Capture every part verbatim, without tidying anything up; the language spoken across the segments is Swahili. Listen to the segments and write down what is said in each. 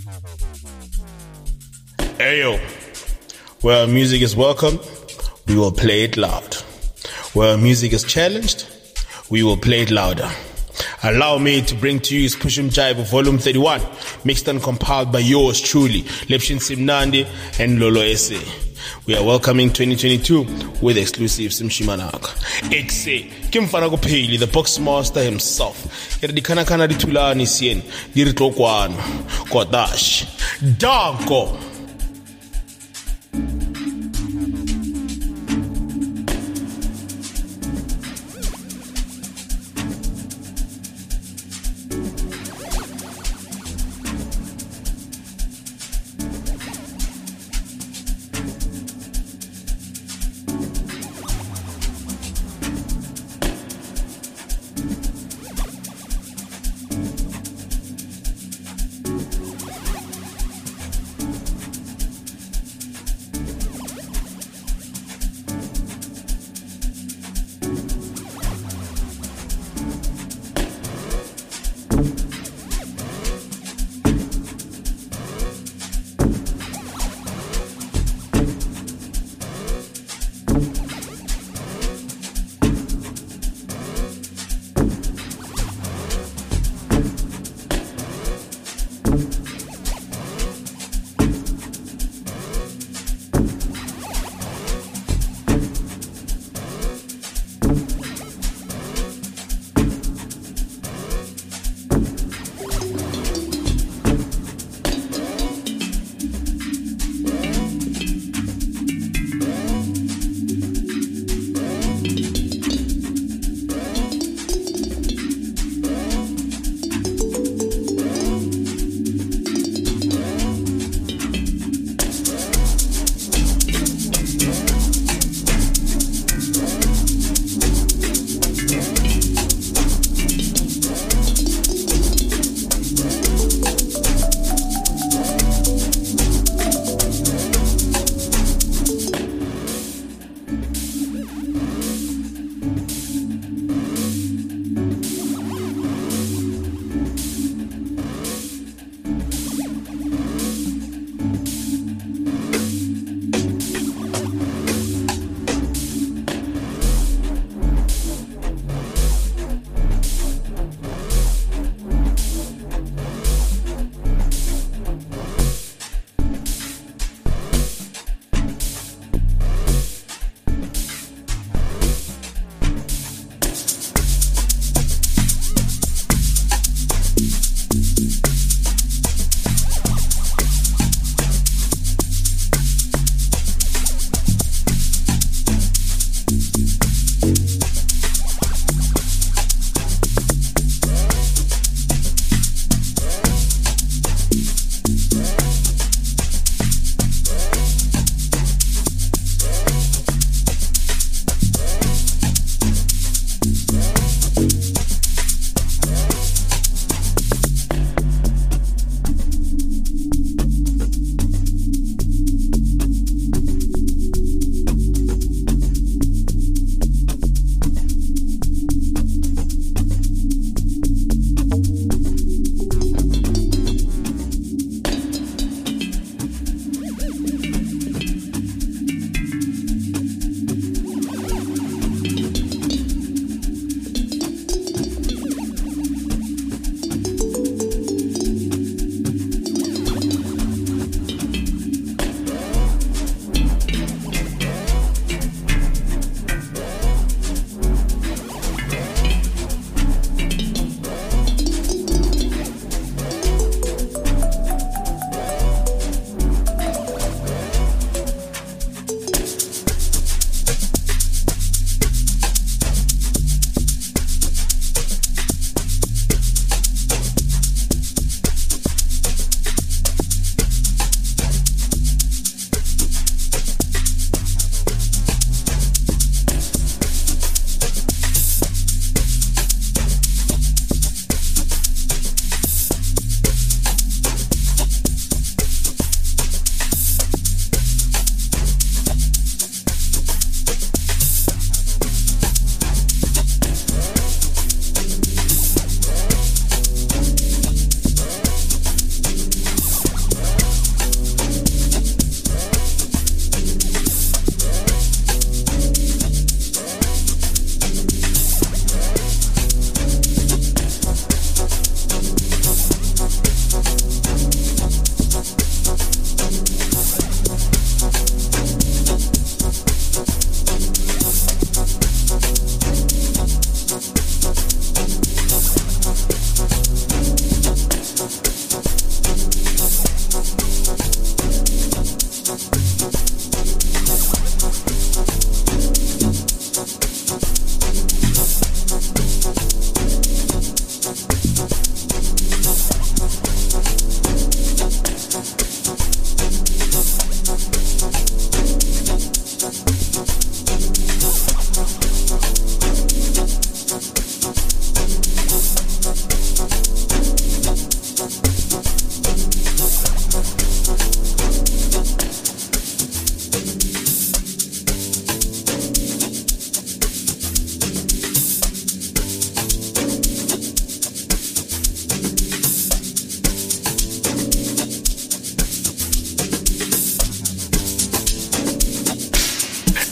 Ayo, where music is welcome, we will play it loud. Where music is challenged, we will play it louder. Allow me to bring to you is Pushum Jive Volume thirty-one, mixed and compiled by yours truly, Lepshin Simnandi and Lolo Ese. We are welcoming twenty twenty-two with exclusive Simshimanaka. Exe, Kimfana Peli, the box master himself. Yadikana Kana Ditulani Sien, Diritokwano, Kodash, Danko.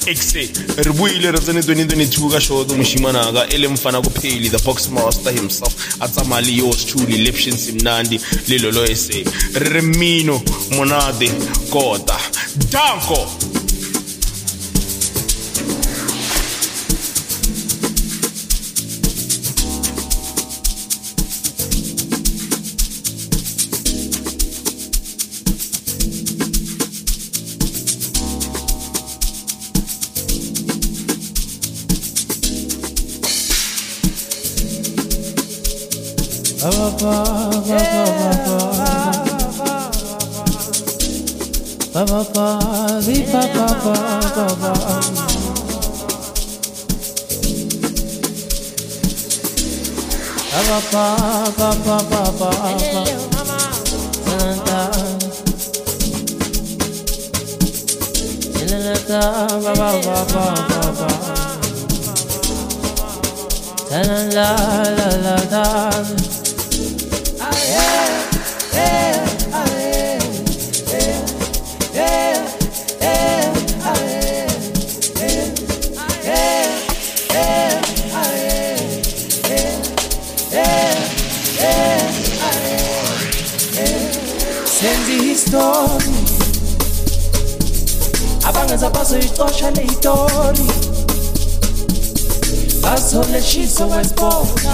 Exe re buile re tsene twenty twenty-two ka shoto moshimana ka ele mfana ko pheli the box master himself atsamali yours truly lepshin simnandi lelo ese re mino monade kota danko Ba ba ba ba ba ba ba la la la la. Senzi history abangenza bazoyixosha le history basole shiso wesibona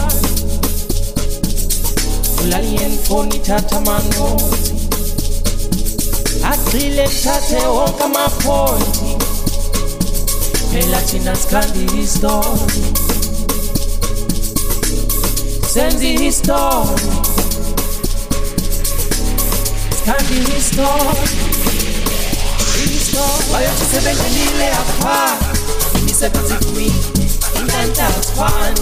ulali enfoni thatha manoti agcile thathe wonke amaphonti phela thina sikhandi history senzi history Candy history, history. Why don't you say that you need a car? You said that to me, in that house fun.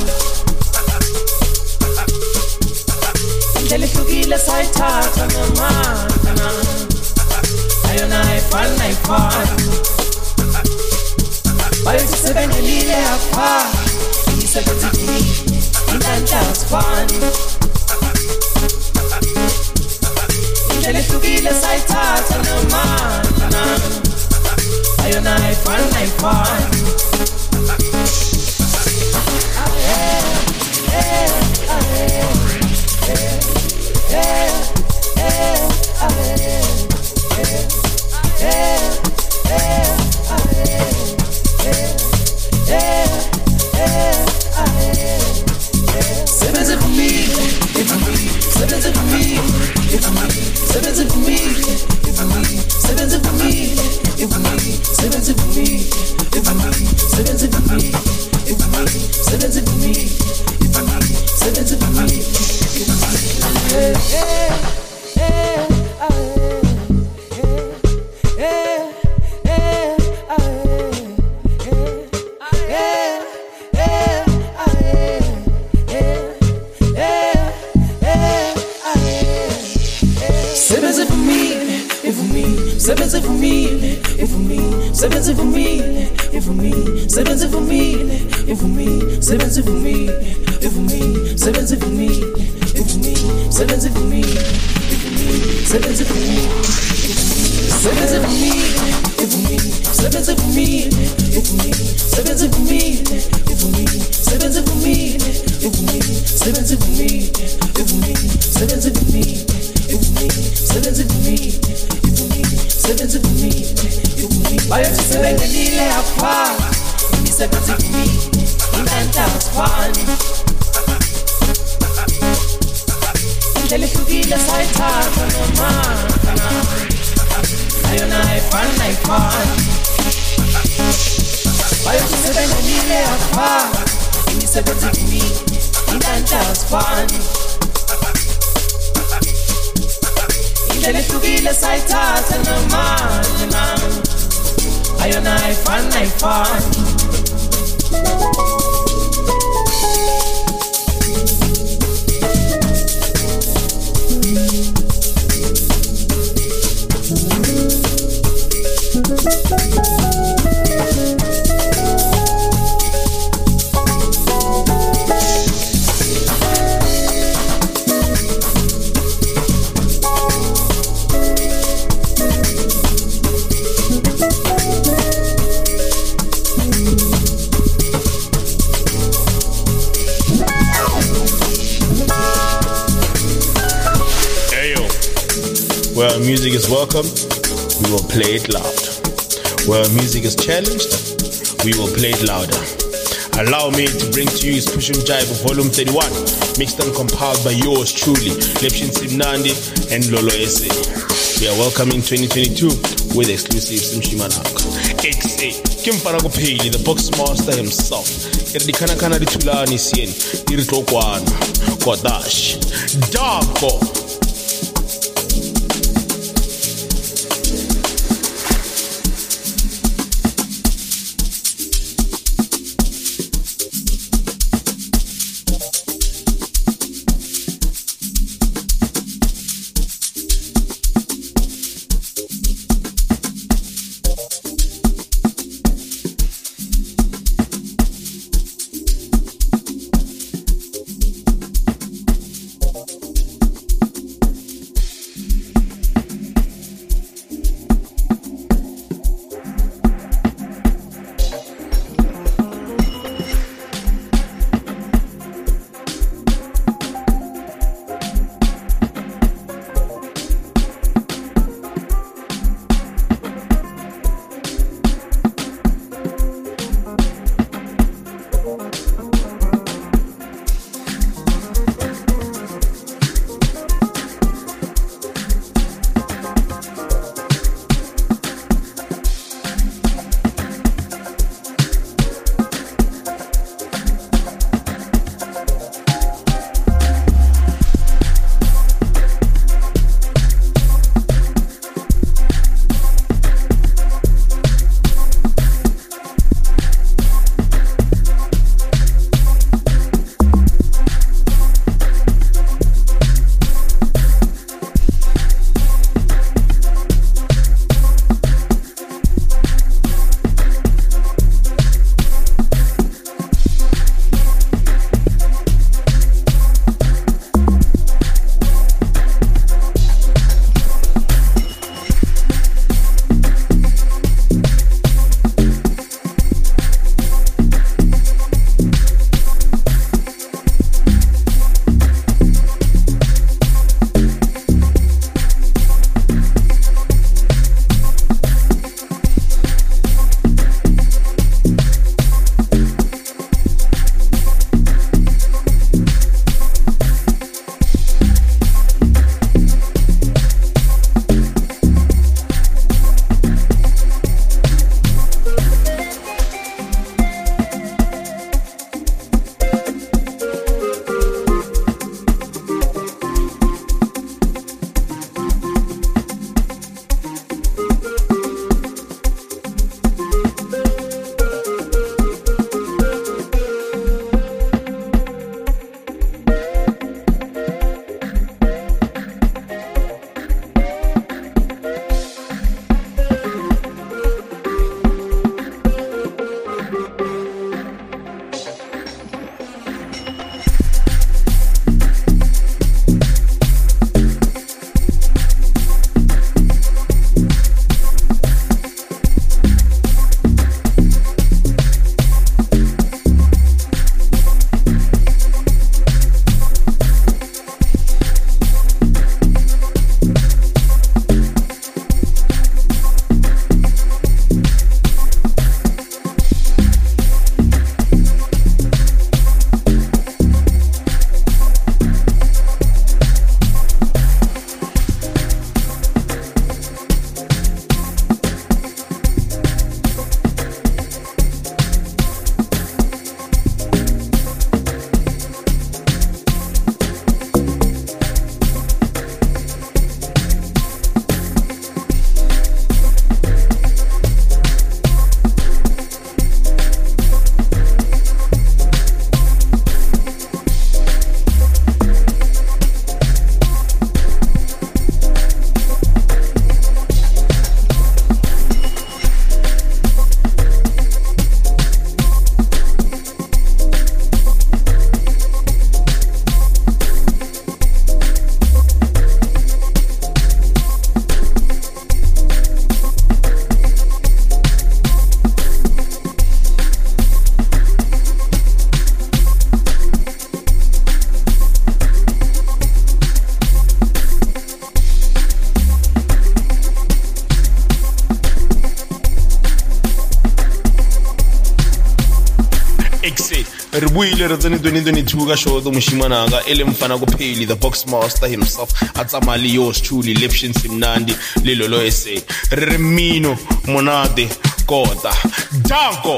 Tell you to give us a touch on the man. I don't know if fun, I fun. Why don't you say that you need a car? You said that to me, in that house fun. Tell you to give us a touch on the man. I don't know if fun, I fun. Yeah, yeah, Seven for me, if for me, seven for me, if for me, seven for me, if for me, seven for me, if for me, seven for me, if for me, seven for me, if for me, seven for me, if for me, seven for me, if Seven for me, if for me, seven for me, if for me, seven for me, if for me, seven for me, if for me, seven for me, if for me, seven for me, if for me, seven for me, if for me, seven for me, seven for me, if for me, seven for me, if for me, seven for me, if for me, seven for me, if for me, seven for me, if for me, seven for me, if for me, seven for me, if for me, seven for me, if for me. Why don't you say that you need a car? You need seven for me, in that house fun. Tell you to give us a touch on the man. I don't know if fun, I fun. Why don't you say that you need a car? You need seven for me, in that house fun. Tell you to give us a touch on the man. I don't know if fun, I fun. Where music is welcome, we will play it loud. Where music is challenged, we will play it louder. Allow me to bring to you is Pushum Jive Volume thirty-one, mixed and compiled by yours truly, Lepshin Simnandi and Lolo Ese. We are welcoming twenty twenty-two with exclusive Simshimanaka. X A, Kim Faragopeli, the box master himself. Irdikana kana ditulani sien, Iritokwan, Kodash, Darko. re buile re tsene twenty twenty-two ka show the mushimananga ele mfana ko pheli the box master himself atsamali yours truly Lipshin Simnandi lilolo ese re mino monate kota danko.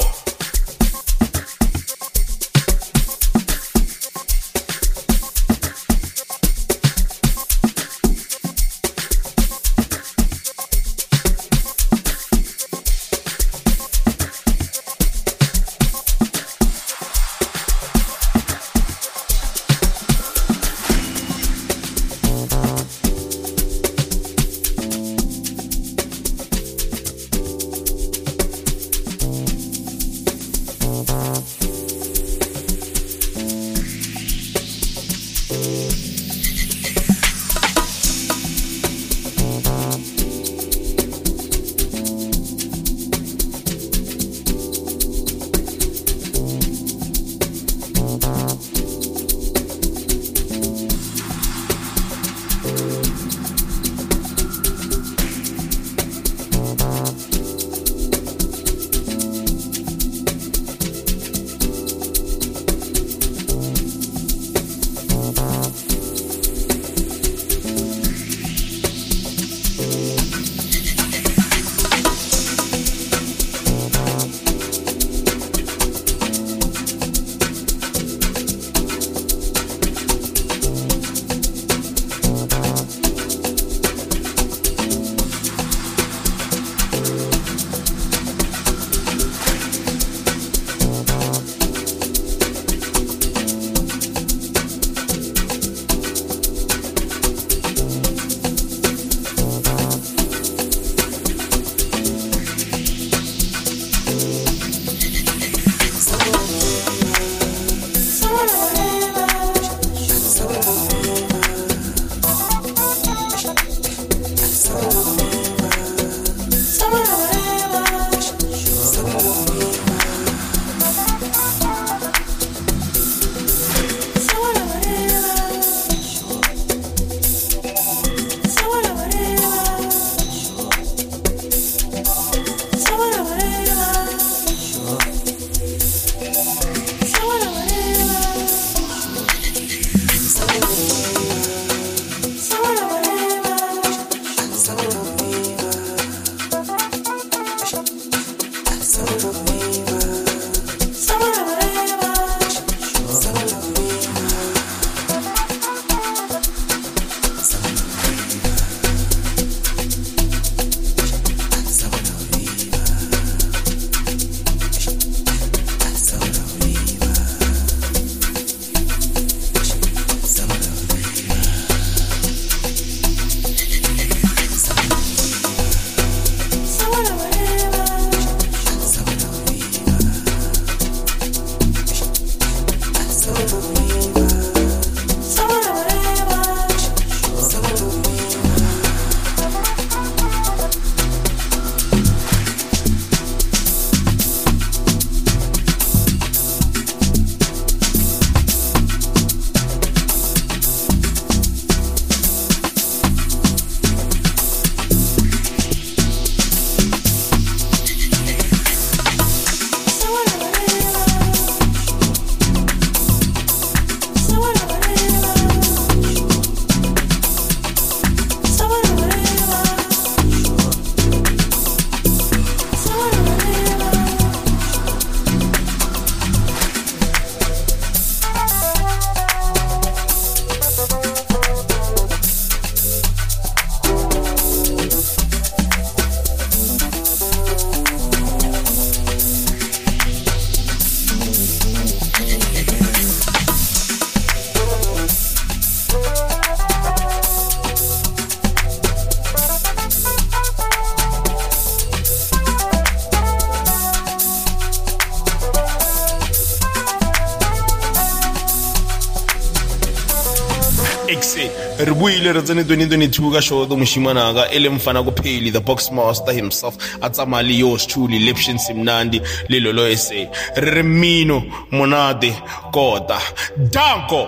re buile re tsene twenty twenty-two ka show the mushimananga ele mfana ko pheli the box master himself atsamali yours truly Lipshin Simnandi lilolo ese re mino monate kota danko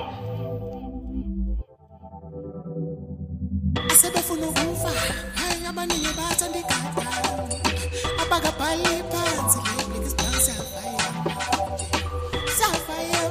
asebefuna ukufa hayi abaningi bathandikada abakabhali phansi like isibhanga safaya safaya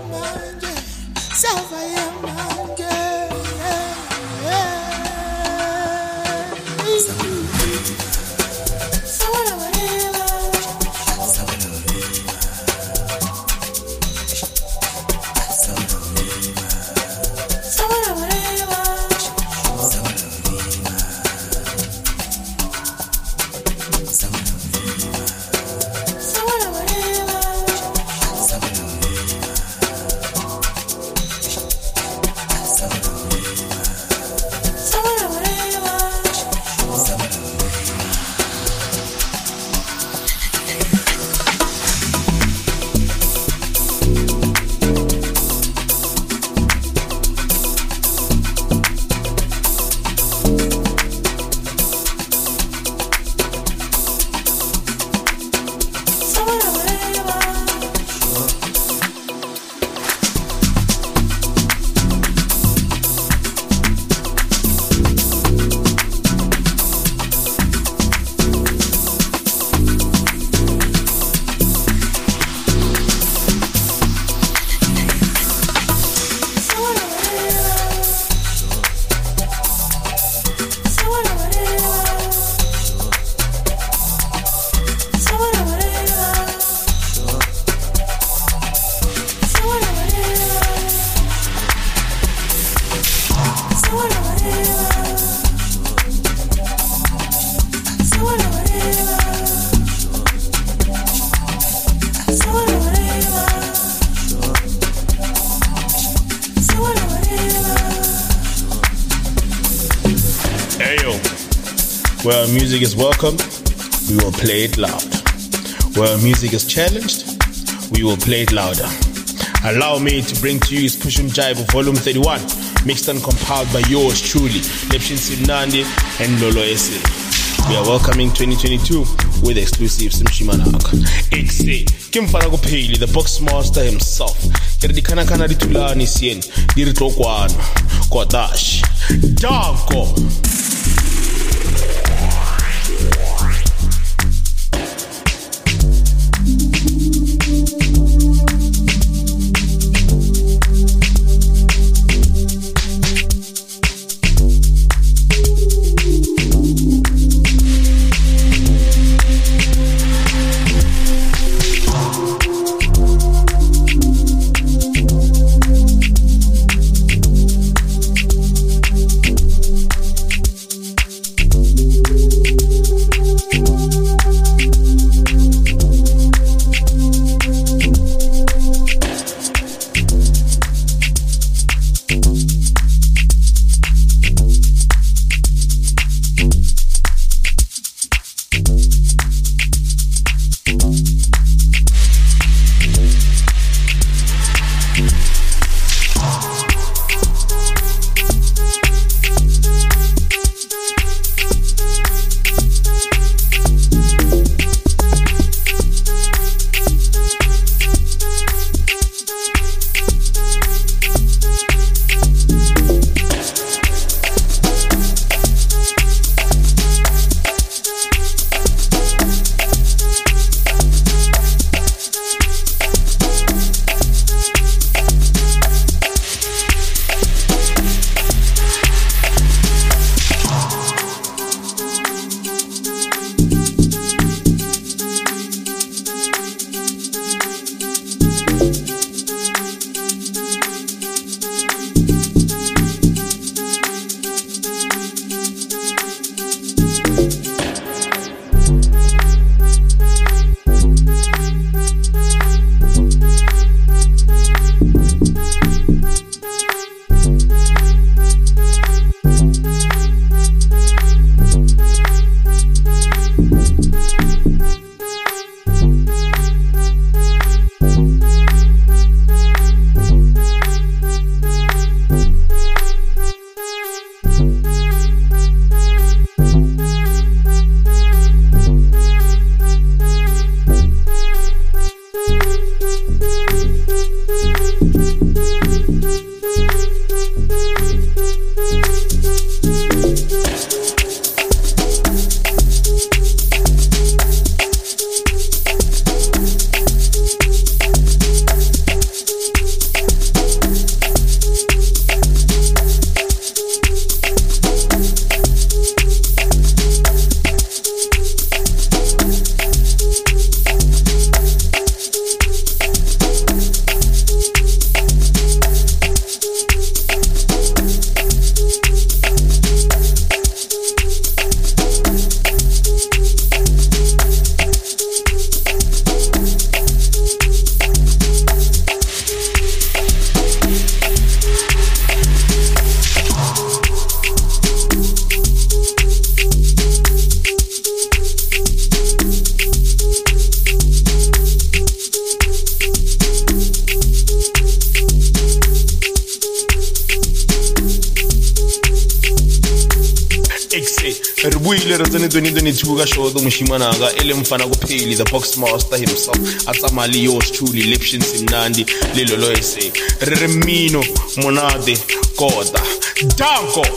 Where music is welcome, we will play it loud. Where music is challenged, we will play it louder. Allow me to bring to you is Push 'em Jive Volume thirty-one, mixed and compiled by yours truly, Lepshin Simnandi and Lolo S A. We are welcoming twenty twenty-two with exclusive Simshimanaka. X A, Kimfana Kopeli, the box master himself. Kerdikana kana ditulani sien, diritokwana, Kodash, Darko. buyile re tsene twenty twenty-two ka shoto moshimana ga ele mfana ko pheli the box master himself atsamali yo truly lepshin simnandi lelo ese re re mino monate kota danko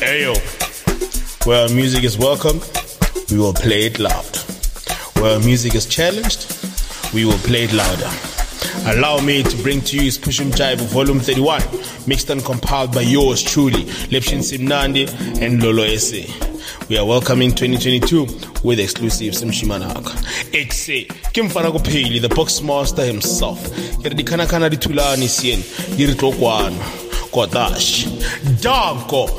Ayo, where music is welcome, we will play it loud. Where music is challenged, we will play it louder. Allow me to bring to you is Pushum Jive Volume thirty-one, mixed and compiled by yours truly, Lepshin Simnandi and Lolo Ese. We are welcoming twenty twenty-two with exclusive Simshimanaka. Exe, Kim Fanago Pili, the box master himself. Yerdikana kana ditulani sien, Yiritokwan, Kodash, Danko.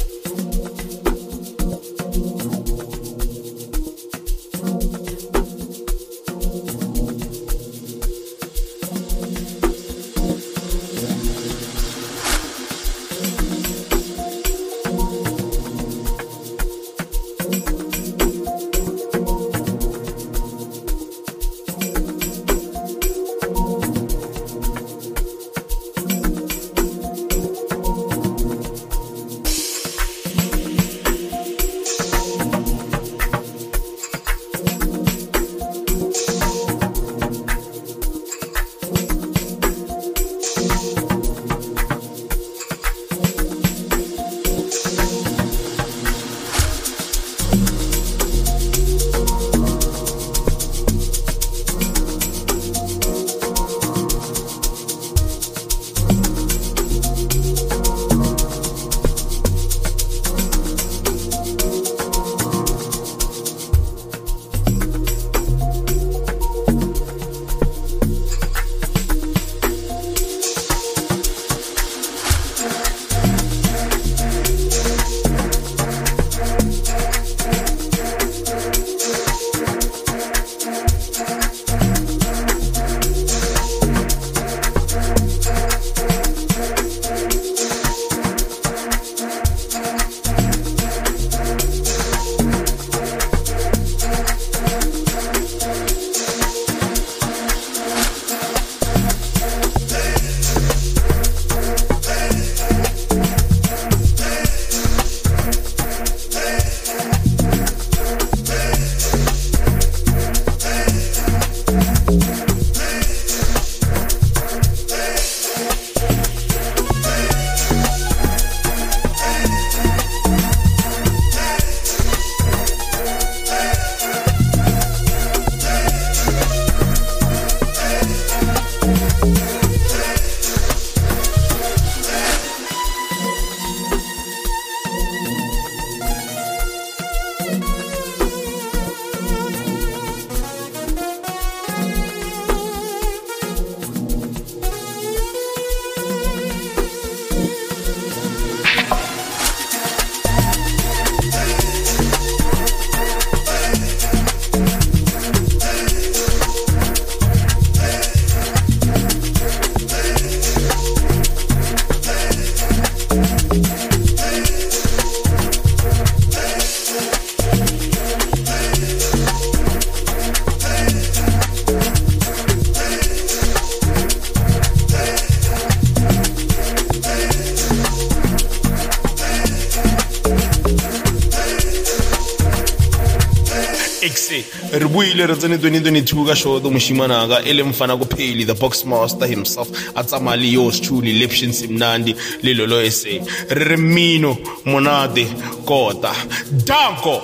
Ribuyile re tsene twenty twenty-two ka show do Mushimanaka ele mfana ko pheli the box master himself atsamali yours truly Lepshin Simnandi le Lolo Ese re mino monate kota danko.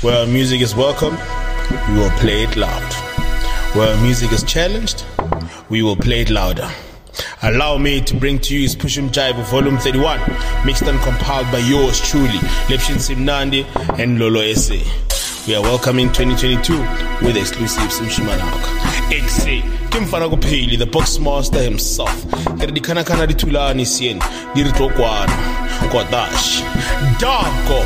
Where music is welcome, we will play it loud. Where music is challenged, we will play it louder. Allow me to bring to you is Push 'em Jive Volume thirty-one, mixed and compiled by yours truly, Lepshin Simnandi and Lolo S A. We are welcoming twenty twenty-two with exclusive Simshimanaka. X A, Kim Fanagopeli, the box master himself. Di kana kana di tulani sien, di ritokwana, Kodash, Darko.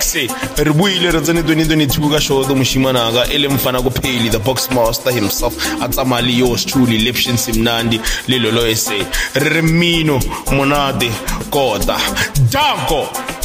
exe re buile re tsene twenty twenty-two ka shoto moshimana ka ele mfana ko pheli the box master himself atsamali yours truly lepshin simnandi le lolo ese re mino monate kota danko.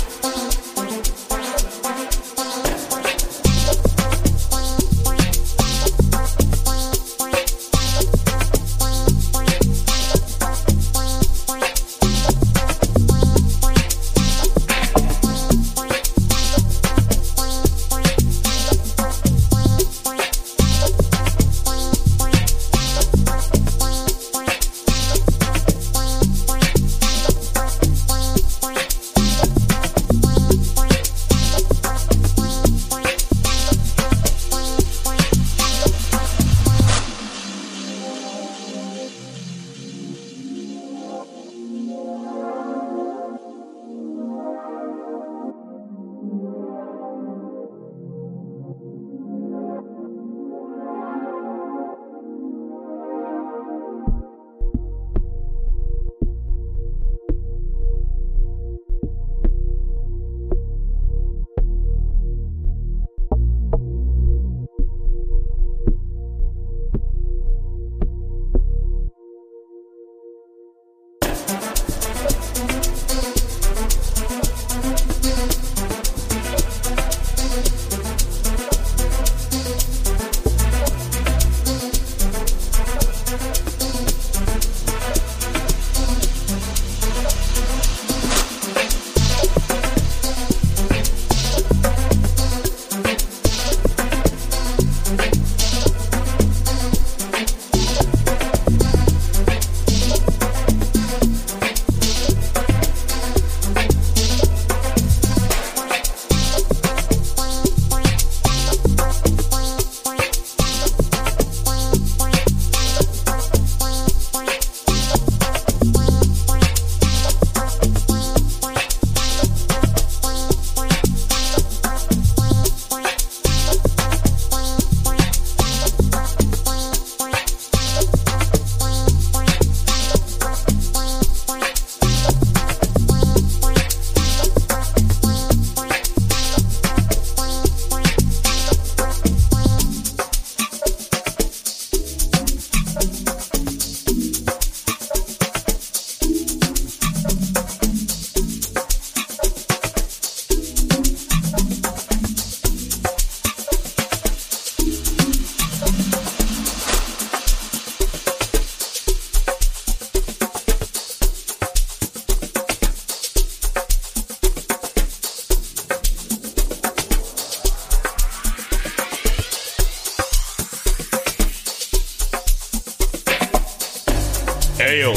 Ayo.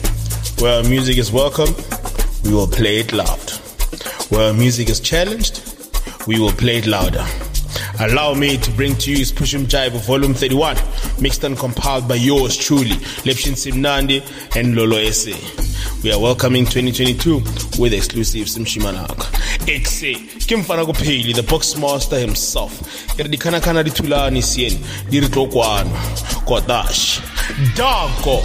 Where music is welcome, we will play it loud. Where music is challenged, we will play it louder. Allow me to bring to you is Pushim Jive Volume thirty-one, mixed and compiled by yours truly, Lepshin Simnandi and Lolo Ese. We are welcoming twenty twenty-two with exclusive Simshimanaka. Exe, Kimfana Gopeli, the box master himself. Yerdikana kana ditulani sien, diritokwana, Kodash, Danko.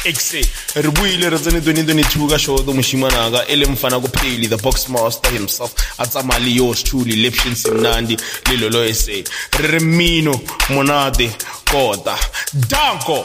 exe re buile re tsene twenty twenty-two ka shoto moshimana ka ele mfana ko pheli the box master himself a tsamaya le yours truly Lepshin Simnandi le lolo ese re re mmino monate kota danko.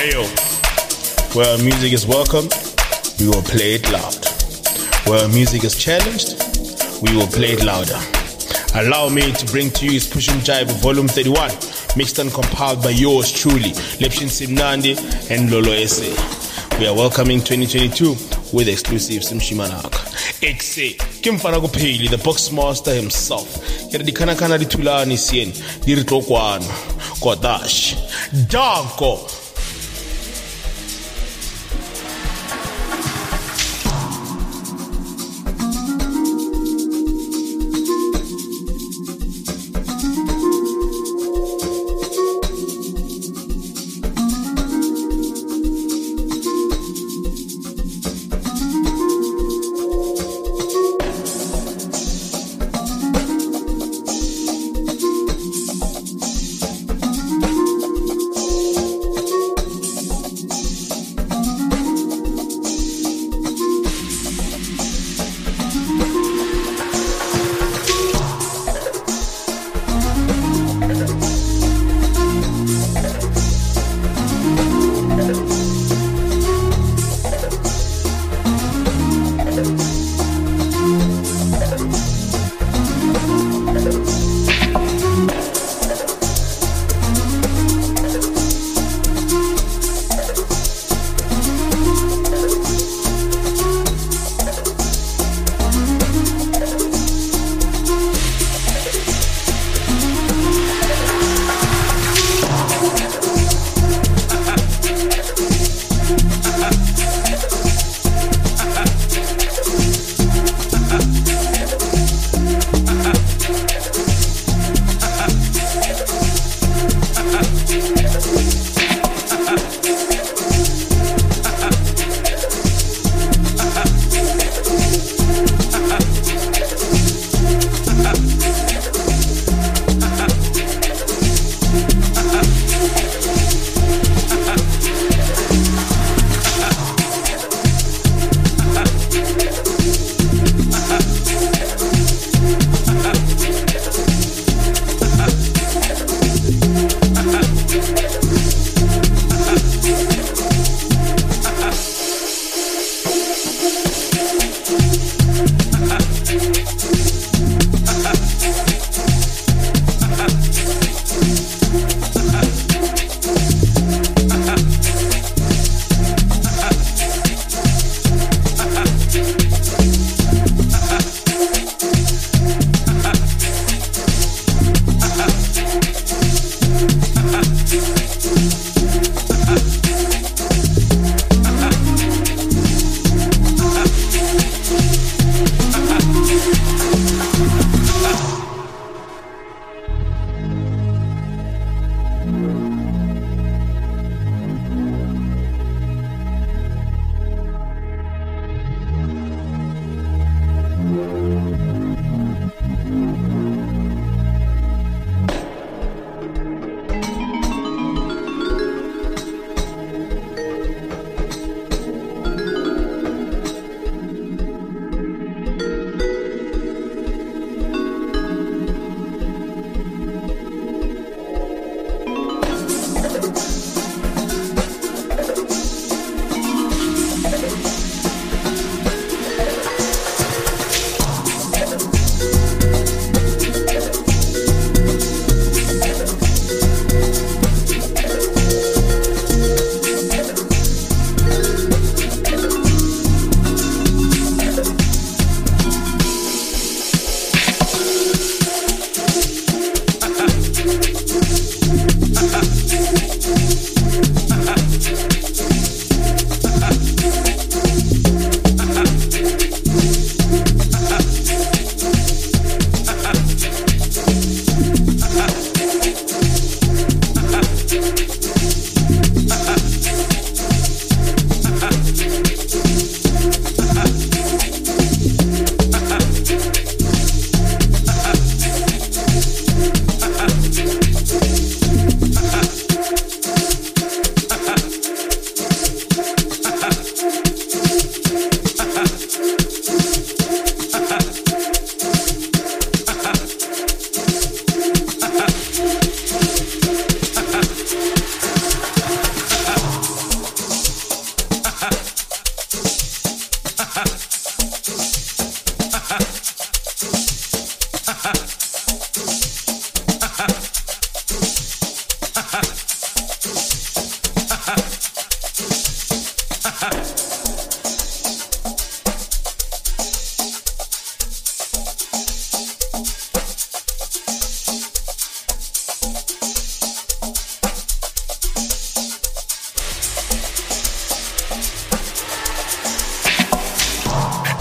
Ayo. Where music is welcome, we will play it loud. Where music is challenged, we will play it louder. Allow me to bring to you is Push and Jive Volume thirty-one, mixed and compiled by yours truly, Lepshin Simnandi and Lolo S A. We are welcoming twenty twenty-two with exclusive Simshimanaka. X A, Kimfana Peli, the box master himself. Yet the Kanakana di Tulani Sien, Diritokwano, Kodash, Danko.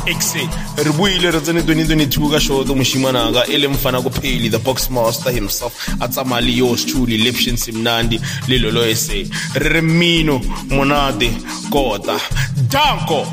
exit re buile re tsene twenty twenty-two ka show the moshimana ga ele mfana ko pheli the box master himself a tsamali yours truly Lepshin Simnandi le lolo ese re mino monate kota danko.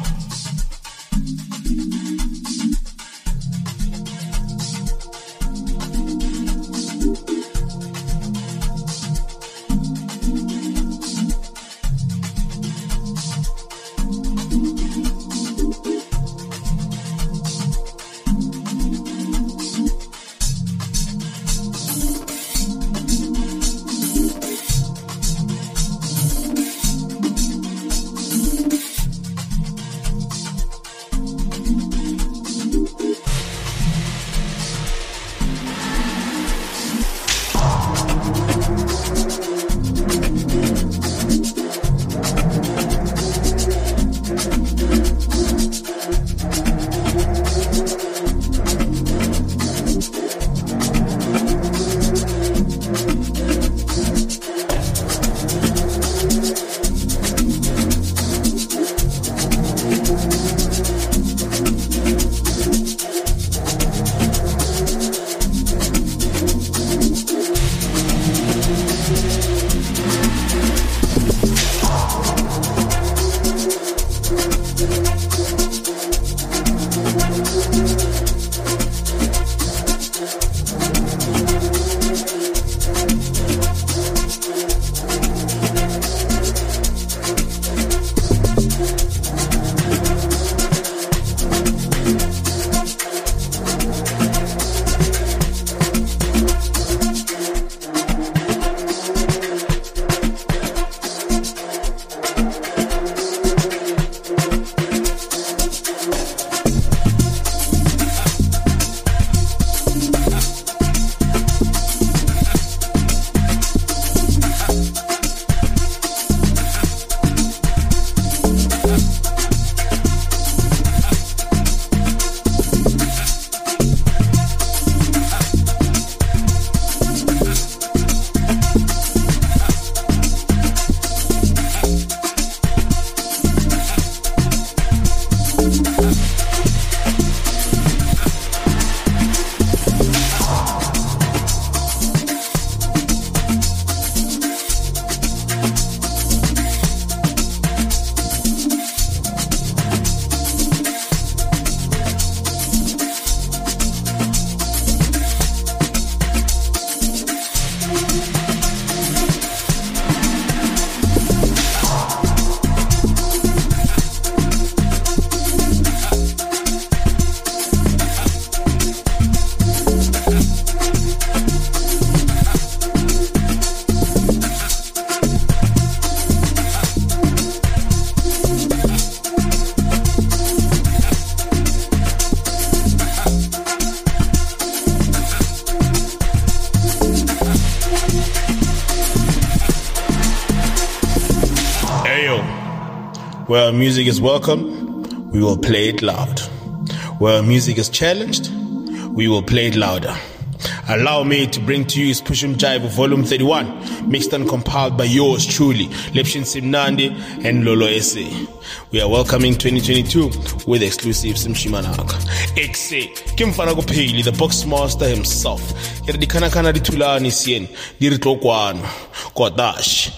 Where music is welcome, we will play it loud. Where music is challenged, we will play it louder. Allow me to bring to you is Pushum Jive Volume thirty-one, mixed and compiled by yours truly, Lepshin Simnandi and Lolo Ese. We are welcoming twenty twenty-two with exclusive Simshimanaka. Exe, Kimfana ko Peli, the box master himself. Here di kana kana di tulani sien, di ritokwan, Kodash,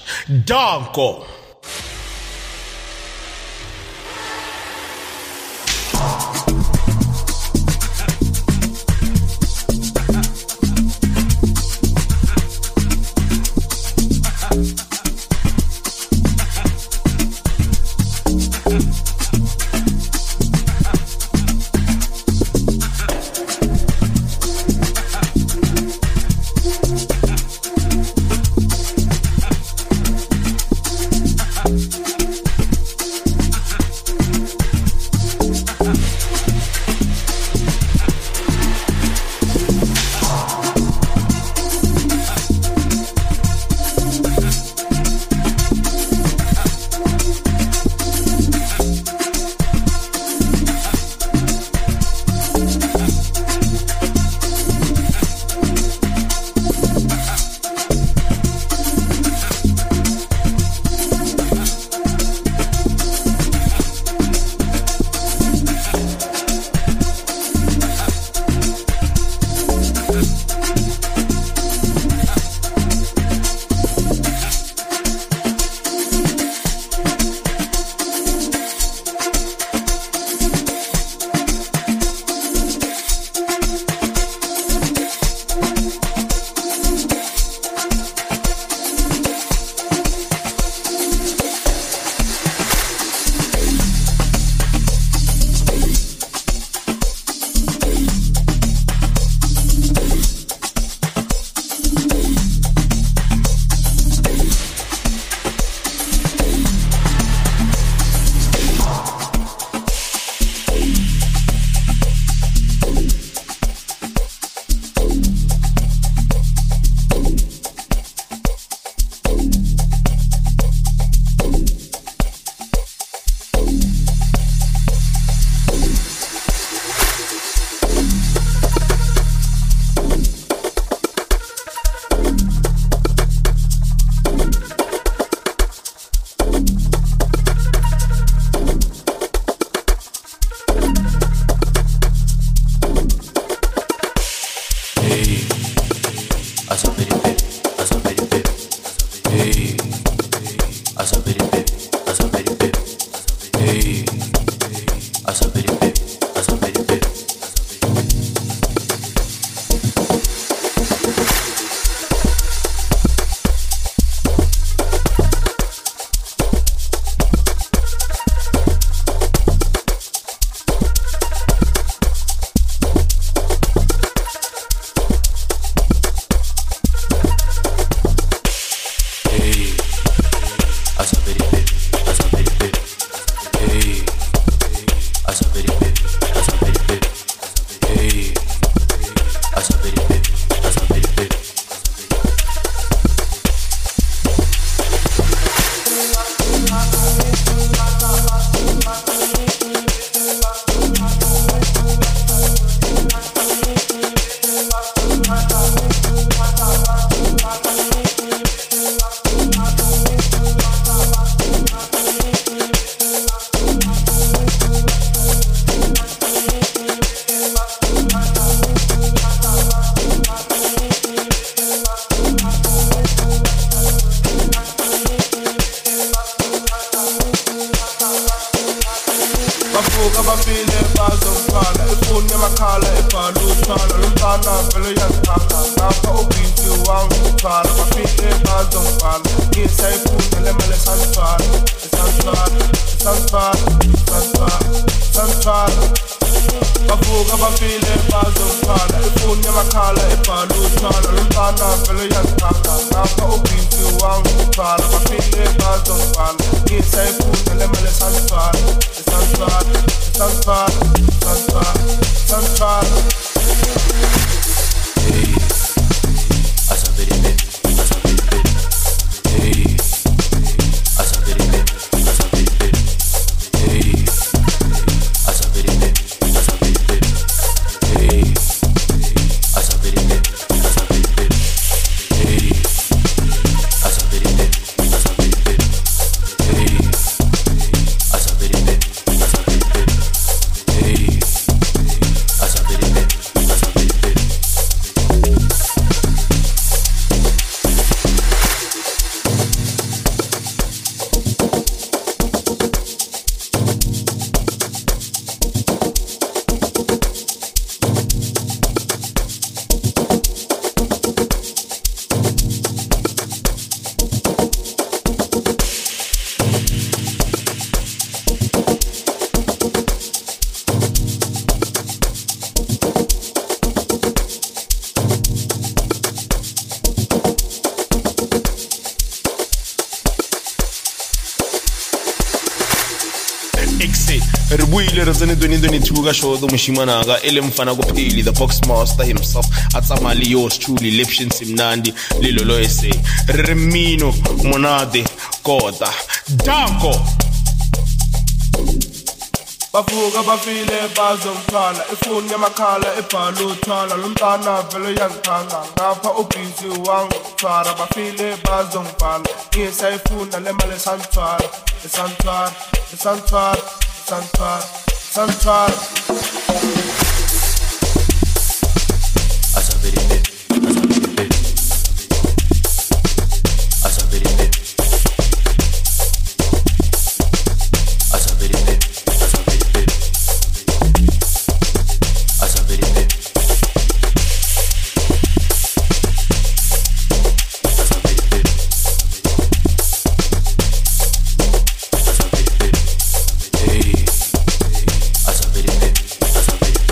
Danko. Ribuyile re tsene twenty twenty-two ka show moshimana ga ele mfana go pheli the box master himself atsamali yo truly lepshin simnandi lilolo ese re mino monade kota danko bavuka bafile bazomthwala ifoni yamakhala ebhala uthwala lo mntana vele yangithanda ngapha ubhizi wangithwala bafile bazomthwala ngisayifuna le mali esantwala esantwala esantwala esantwala esantwala As a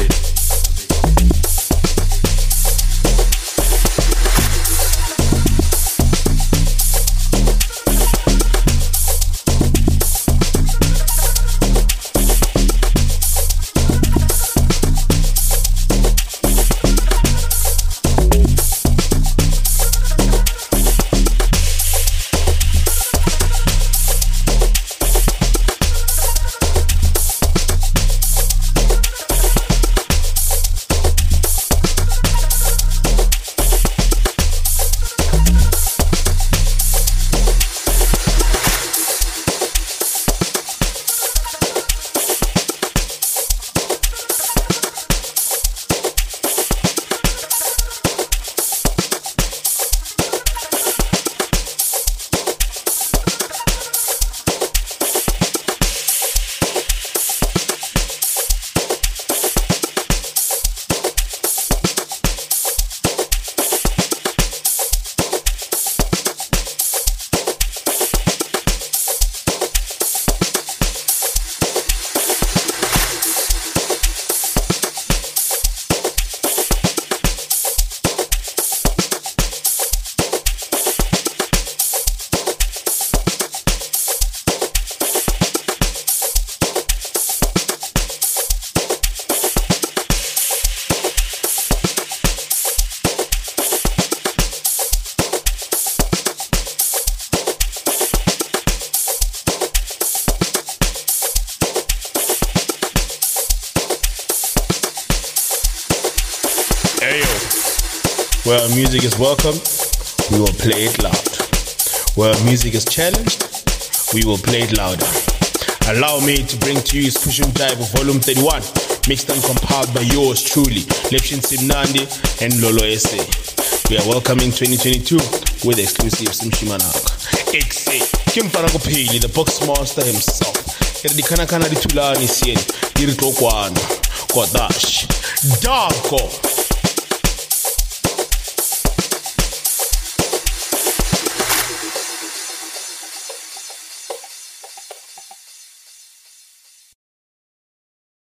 Ayo. Where music is welcome, we will play it loud. Where music is challenged, we will play it louder. Allow me to bring to you is Push and Jive Volume thirty-one, mixed and compiled by yours truly, Lepshin Simnandi and Lolo S A. We are welcoming twenty twenty-two with exclusive Simshimanaka. X A, Kim Panakopili, the box master himself. Kana Kana Ditulani Sien, Dirito Kwano, Kodash, Darko.